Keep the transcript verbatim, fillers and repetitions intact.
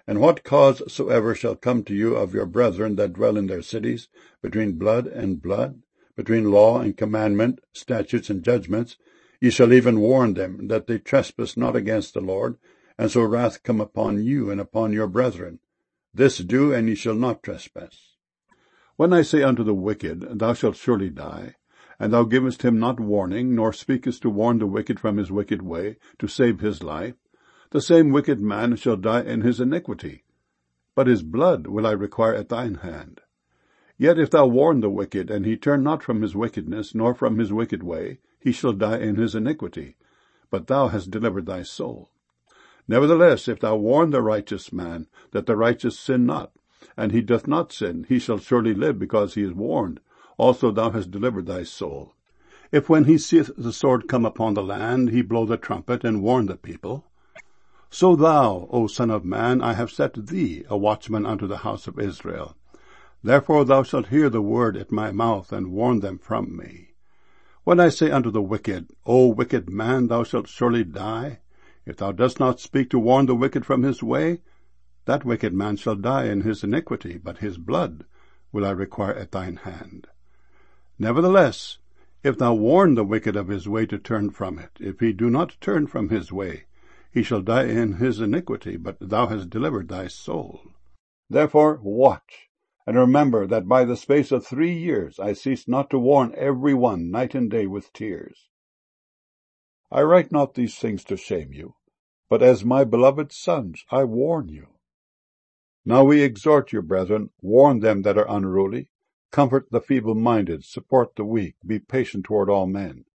And what cause soever shall come to you of your brethren that dwell in their cities, between blood and blood, between law and commandment, statutes and judgments, ye shall even warn them, that they trespass not against the Lord, and so wrath come upon you and upon your brethren. This do, and ye shall not trespass. When I say unto the wicked, Thou shalt surely die, and thou givest him not warning, nor speakest to warn the wicked from his wicked way, to save his life, the same wicked man shall die in his iniquity, but his blood will I require at thine hand. Yet if thou warn the wicked, and he turn not from his wickedness, nor from his wicked way, he shall die in his iniquity, but thou hast delivered thy soul. Nevertheless, if thou warn the righteous man, that the righteous sin not, and he doth not sin, he shall surely live, because he is warned. Also thou hast delivered thy soul. If when he seeth the sword come upon the land, he blow the trumpet, and warn the people, so thou, O son of man, I have set thee a watchman unto the house of Israel. Therefore thou shalt hear the word at my mouth, and warn them from me. When I say unto the wicked, O wicked man, thou shalt surely die, if thou dost not speak to warn the wicked from his way, that wicked man shall die in his iniquity, but his blood will I require at thine hand. Nevertheless, if thou warn the wicked of his way to turn from it, if he do not turn from his way, he shall die in his iniquity, but thou hast delivered thy soul. Therefore watch, and remember that by the space of three years I ceased not to warn every one night and day with tears. I write not these things to shame you, but as my beloved sons I warn you. Now we exhort you, brethren, warn them that are unruly, comfort the feeble-minded, support the weak, be patient toward all men.